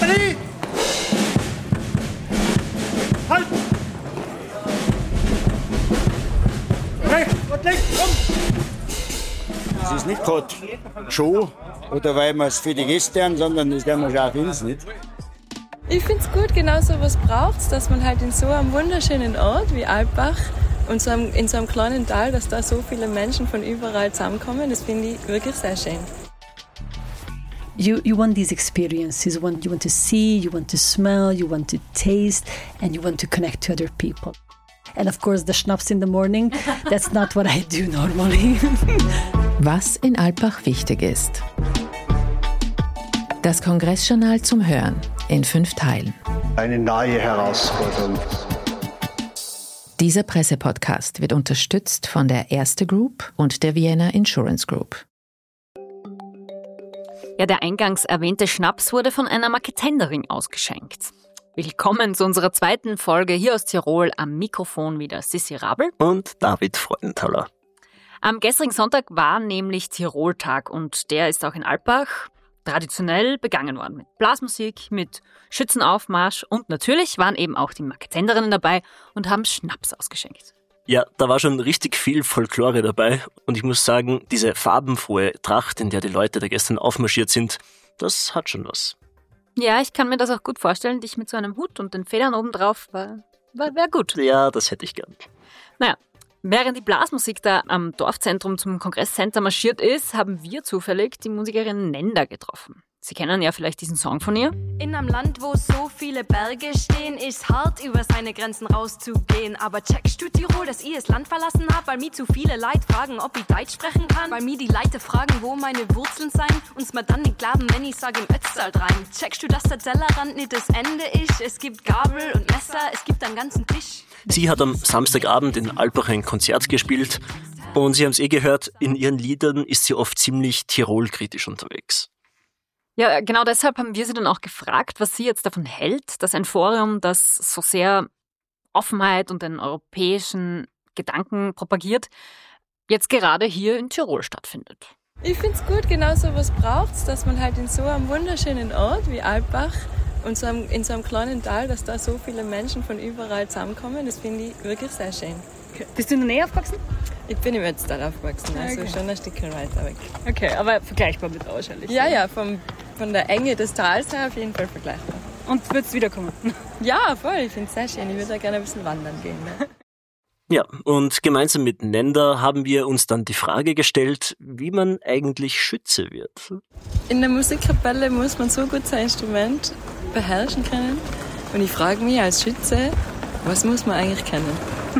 Company! Halt! Rechts und links, komm! Es ist nicht gerade Show oder weil wir es für die Gäste haben, sondern das werden wir schon auch für uns nicht. Ich finde es gut, genau so was braucht es, dass man halt in so einem wunderschönen Ort wie Alpbach und in so einem kleinen Tal, dass da so viele Menschen von überall zusammenkommen, das finde ich wirklich sehr schön. You want these experiences, you want to see, you want to smell, you want to taste, and you want to connect to other people. And of course the Schnaps in the morning, that's not what I do normally. Was in Alpbach wichtig ist. Das Kongressjournal zum Hören in 5 Teilen. Eine neue Herausforderung. Dieser Pressepodcast wird unterstützt von der Erste Group und der Vienna Insurance Group. Ja, der eingangs erwähnte Schnaps wurde von einer Marketenderin ausgeschenkt. Willkommen zu unserer 2. Folge hier aus Tirol. Am Mikrofon wieder Sissi Rabel und David Freudenthaler. Am gestrigen Sonntag war nämlich Tiroltag und der ist auch in Alpbach traditionell begangen worden. Mit Blasmusik, mit Schützenaufmarsch und natürlich waren eben auch die Marketenderinnen dabei und haben Schnaps ausgeschenkt. Ja, da war schon richtig viel Folklore dabei und ich muss sagen, diese farbenfrohe Tracht, in der die Leute da gestern aufmarschiert sind, das hat schon was. Ja, ich kann mir das auch gut vorstellen, dich mit so einem Hut und den Federn obendrauf wäre gut. Ja, das hätte ich gern. Naja, während die Blasmusik da am Dorfzentrum zum Kongresscenter marschiert ist, haben wir zufällig die Musikerin Nenda getroffen. Sie kennen ja vielleicht diesen Song von ihr. In einem Land, wo so viele Berge stehen, ist hart, über seine Grenzen rauszugehen. Aber checkst du Tirol, dass ich das Land verlassen hab? Weil mir zu viele Leute fragen, ob ich Deutsch sprechen kann. Weil mir die Leute fragen, wo meine Wurzeln sein. Uns mir dann nicht glauben, wenn ich sage im Ötztal rein. Checkst du, dass der Tellerrand nicht das Ende ist? Es gibt Gabel und Messer, es gibt einen ganzen Tisch. Sie hat am Samstagabend in Alpbach ein Konzert gespielt. Und Sie haben es gehört, in ihren Liedern ist sie oft ziemlich Tirol-kritisch unterwegs. Ja, genau deshalb haben wir sie dann auch gefragt, was sie jetzt davon hält, dass ein Forum, das so sehr Offenheit und den europäischen Gedanken propagiert, jetzt gerade hier in Tirol stattfindet. Ich finde es gut, genau so was braucht es, dass man halt in so einem wunderschönen Ort wie Alpbach und in so einem kleinen Tal, dass da so viele Menschen von überall zusammenkommen, das finde ich wirklich sehr schön. Okay. Bist du in der Nähe aufgewachsen? Ich bin im Ötztal aufgewachsen, also okay. Schon ein Stückchen weiter weg. Okay, aber vergleichbar mit wahrscheinlich. Ja, von der Enge des Tals her auf jeden Fall vergleichbar. Und würdest du wiederkommen? Ja, voll, ich finde es sehr schön. Ich würde da gerne ein bisschen wandern gehen. Ne? Ja, und gemeinsam mit Nenda haben wir uns dann die Frage gestellt, wie man eigentlich Schütze wird. In der Musikkapelle muss man so gut sein Instrument beherrschen können. Und ich frage mich als Schütze, was muss man eigentlich können?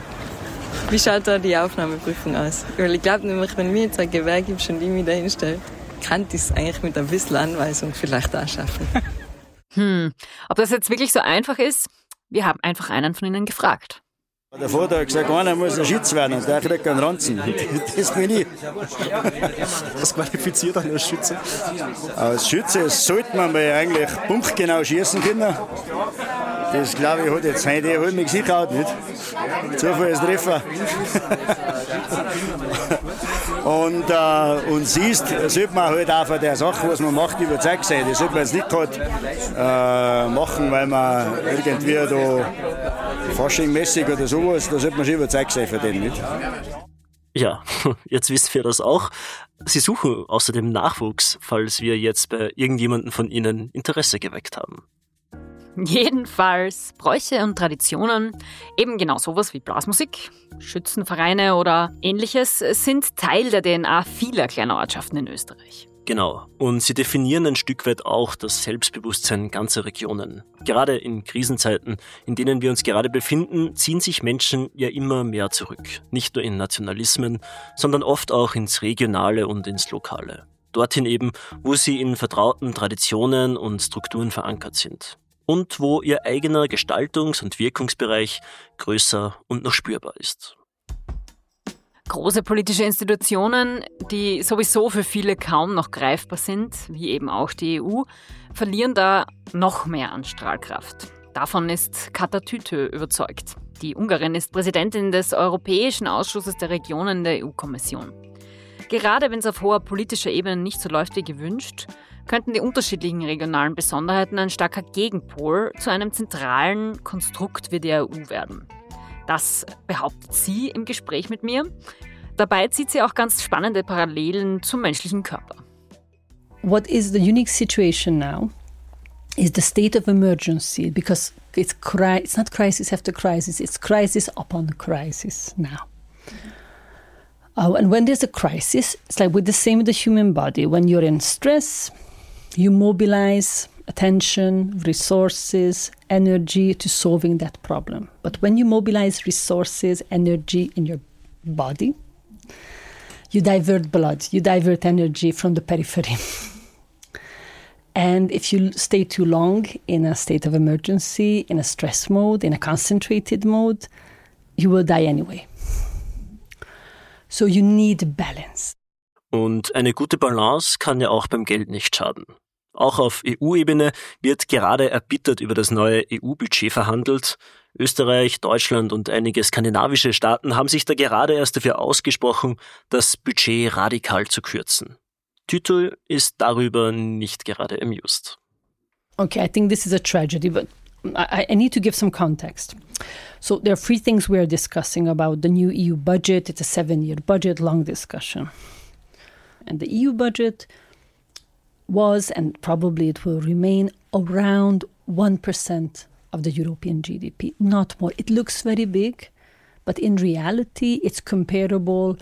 Wie schaut da die Aufnahmeprüfung aus? Weil ich glaube nämlich, wenn mir jetzt ein Gewehr gibt und ich mich da hinstelle, kann ich es eigentlich mit ein bisschen Anweisung vielleicht auch schaffen. Ob das jetzt wirklich so einfach ist? Wir haben einfach einen von ihnen gefragt. Der Vater hat gesagt, einer muss ein Schütz werden und der kriegt einen Ranzen. Das bin ich. Was qualifiziert einen als Schütze? Als Schütze sollte man mal eigentlich punktgenau schießen können. Das glaube ich, hat jetzt heute mich sicher auch nicht. Zufallstreffer. Und siehst, sollte man halt auch von der Sache, was man macht, überzeugt sein. Das sollte man jetzt nicht gerade machen, weil man irgendwie da faschingmäßig oder sowas, da sollte man schon überzeugt sein von dem, nicht? Ja, jetzt wissen wir das auch. Sie suchen außerdem Nachwuchs, falls wir jetzt bei irgendjemandem von Ihnen Interesse geweckt haben. Jedenfalls Bräuche und Traditionen, eben genau sowas wie Blasmusik, Schützenvereine oder ähnliches, sind Teil der DNA vieler kleiner Ortschaften in Österreich. Genau, und sie definieren ein Stück weit auch das Selbstbewusstsein ganzer Regionen. Gerade in Krisenzeiten, in denen wir uns gerade befinden, ziehen sich Menschen ja immer mehr zurück. Nicht nur in Nationalismen, sondern oft auch ins Regionale und ins Lokale. Dorthin eben, wo sie in vertrauten Traditionen und Strukturen verankert sind. Und wo ihr eigener Gestaltungs- und Wirkungsbereich größer und noch spürbar ist. Große politische Institutionen, die sowieso für viele kaum noch greifbar sind, wie eben auch die EU, verlieren da noch mehr an Strahlkraft. Davon ist Kata Tütö überzeugt. Die Ungarin ist Präsidentin des Europäischen Ausschusses der Regionen der EU-Kommission. Gerade wenn es auf hoher politischer Ebene nicht so läuft wie gewünscht, könnten die unterschiedlichen regionalen Besonderheiten ein starker Gegenpol zu einem zentralen Konstrukt wie der EU werden. Das behauptet sie im Gespräch mit mir. Dabei zieht sie auch ganz spannende Parallelen zum menschlichen Körper. What is the unique situation now is the state of emergency, because it's not crisis after crisis, it's crisis upon crisis now. And when there's a crisis, it's like with the human body. When you're in stress, you mobilize attention, resources, energy to solving that problem. But when you mobilize resources, energy in your body, you divert blood, you divert energy from the periphery. And if you stay too long in a state of emergency, in a stress mode, in a concentrated mode, you will die anyway. So you need balance. Und eine gute Balance kann ja auch beim Geld nicht schaden. Auch auf EU-Ebene wird gerade erbittert über das neue EU-Budget verhandelt. Österreich, Deutschland und einige skandinavische Staaten haben sich da gerade erst dafür ausgesprochen, das Budget radikal zu kürzen. Tütü ist darüber nicht gerade amused. Okay, I think this is a tragedy, but I need to give some context. So there are 3 things we are discussing about the new EU budget. It's a 7-year budget, long discussion. And the EU budget was, and probably it will remain, around 1% of the European GDP, not more. It looks very big, but in reality, it's comparable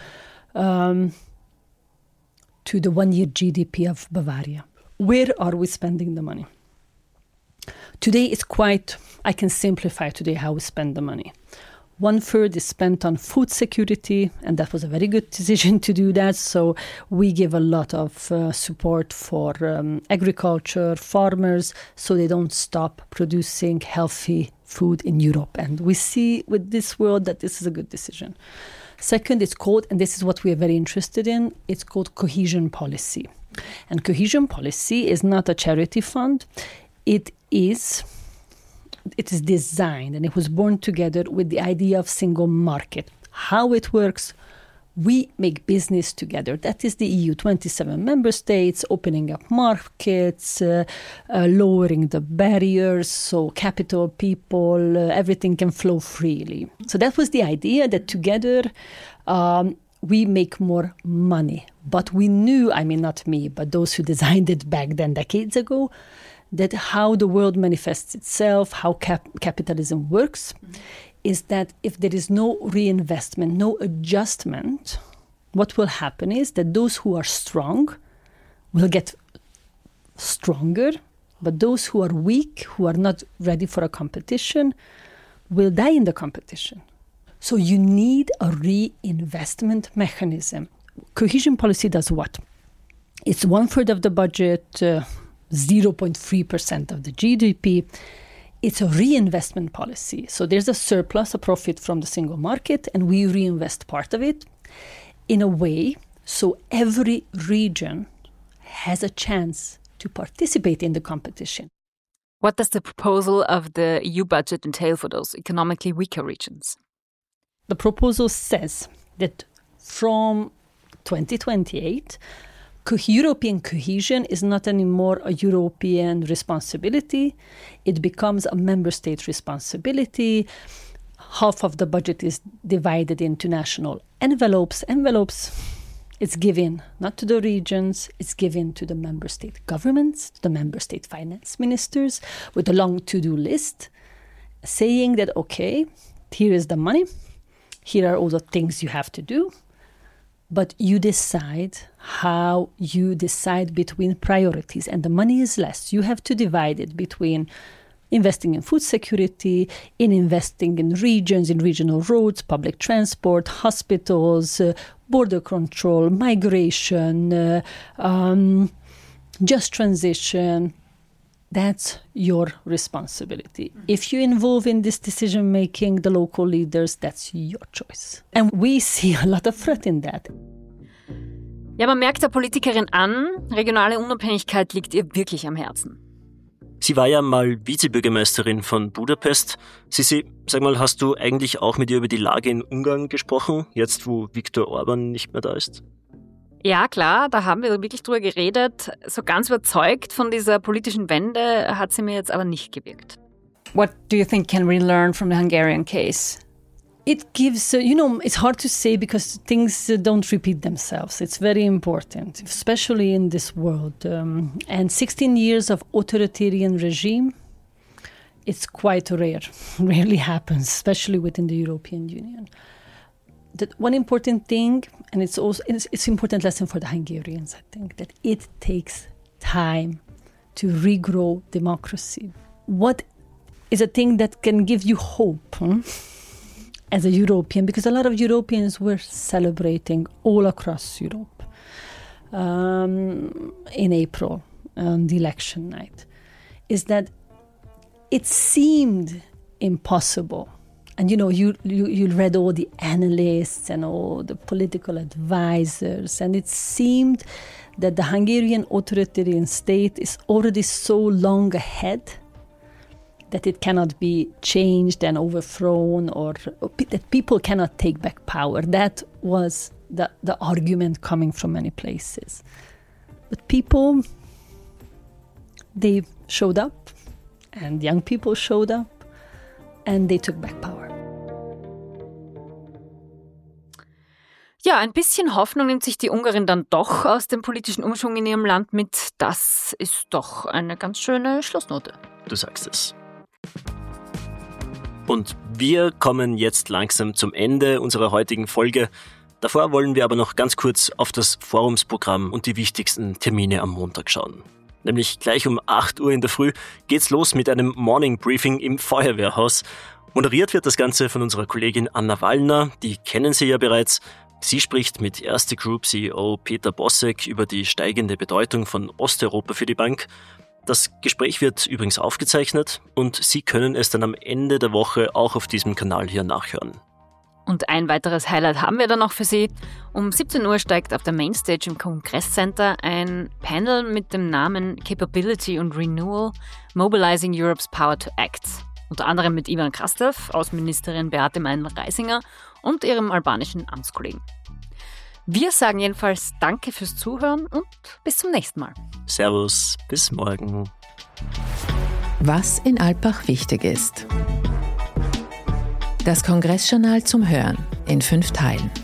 to the 1-year GDP of Bavaria. Where are we spending the money? Today, I can simplify today how we spend the money. 1/3 is spent on food security, and that was a very good decision to do that. So we give a lot of support for agriculture, farmers, so they don't stop producing healthy food in Europe. And we see with this world that this is a good decision. Second, it's called, and this is what we are very interested in, it's called cohesion policy. And cohesion policy is not a charity fund. It is designed, and it was born together with the idea of single market. How it works, we make business together. That is the EU, 27 member states, opening up markets, lowering the barriers, so capital, people, everything can flow freely. So that was the idea, that together we make more money. But we knew, I mean, not me, but those who designed it back then, decades ago, that how the world manifests itself, how capitalism works, is that if there is no reinvestment, no adjustment, what will happen is that those who are strong will get stronger, but those who are weak, who are not ready for a competition, will die in the competition. So you need a reinvestment mechanism. Cohesion policy does what? It's 1/3 of the budget, 0.3% of the GDP. It's a reinvestment policy. So there's a surplus, a profit from the single market, and we reinvest part of it in a way so every region has a chance to participate in the competition. What does the proposal of the EU budget entail for those economically weaker regions? The proposal says that from 2028, European cohesion is not anymore a European responsibility. It becomes a member state responsibility. Half of the budget is divided into national envelopes. It's given not to the regions, it's given to the member state governments, to the member state finance ministers, with a long to-do list, saying that, okay, here is the money, here are all the things you have to do, but you decide how you decide between priorities. And the money is less. You have to divide it between investing in food security, in investing in regions, in regional roads, public transport, hospitals, border control, migration, just transition. That's your responsibility. If you involve in this decision-making the local leaders, that's your choice. And we see a lot of threat in that. Ja, man merkt der Politikerin an, regionale Unabhängigkeit liegt ihr wirklich am Herzen. Sie war ja mal Vizebürgermeisterin von Budapest. Sissi, sag mal, hast du eigentlich auch mit ihr über die Lage in Ungarn gesprochen, jetzt wo Viktor Orbán nicht mehr da ist? Ja, klar, da haben wir wirklich drüber geredet. So ganz überzeugt von dieser politischen Wende hat sie mir jetzt aber nicht gewirkt. What do you think can we learn from the Hungarian case? It gives, it's hard to say because things don't repeat themselves. It's very important, especially in this world. And 16 years of authoritarian regime, it's quite rare. Rarely happens, especially within the European Union. That one important thing, and it's important lesson for the Hungarians, I think, that it takes time to regrow democracy. What is a thing that can give you hope as a European? Because a lot of Europeans were celebrating all across Europe in April on the election night, is that it seemed impossible. And you read all the analysts and all the political advisors, and it seemed that the Hungarian authoritarian state is already so long ahead that it cannot be changed and overthrown, or that people cannot take back power. That was the argument coming from many places. But people, they showed up, and young people showed up, and they took back power. Ja, ein bisschen Hoffnung nimmt sich die Ungarin dann doch aus dem politischen Umschwung in ihrem Land mit. Das ist doch eine ganz schöne Schlussnote. Du sagst es. Und wir kommen jetzt langsam zum Ende unserer heutigen Folge. Davor wollen wir aber noch ganz kurz auf das Forumsprogramm und die wichtigsten Termine am Montag schauen. Nämlich gleich um 8 Uhr in der Früh geht's los mit einem Morning Briefing im Feuerwehrhaus. Moderiert wird das Ganze von unserer Kollegin Anna Wallner, die kennen Sie ja bereits. Sie spricht mit Erste Group CEO Peter Bossek über die steigende Bedeutung von Osteuropa für die Bank. Das Gespräch wird übrigens aufgezeichnet und Sie können es dann am Ende der Woche auch auf diesem Kanal hier nachhören. Und ein weiteres Highlight haben wir dann noch für Sie. Um 17 Uhr steigt auf der Mainstage im Kongresscenter ein Panel mit dem Namen Capability and Renewal – Mobilizing Europe's Power to Act. Unter anderem mit Ivan Krastev, Außenministerin Beate Meindl-Reisinger und ihrem albanischen Amtskollegen. Wir sagen jedenfalls Danke fürs Zuhören und bis zum nächsten Mal. Servus, bis morgen. Was in Alpbach wichtig ist. Das Kongressjournal zum Hören in 5 Teilen.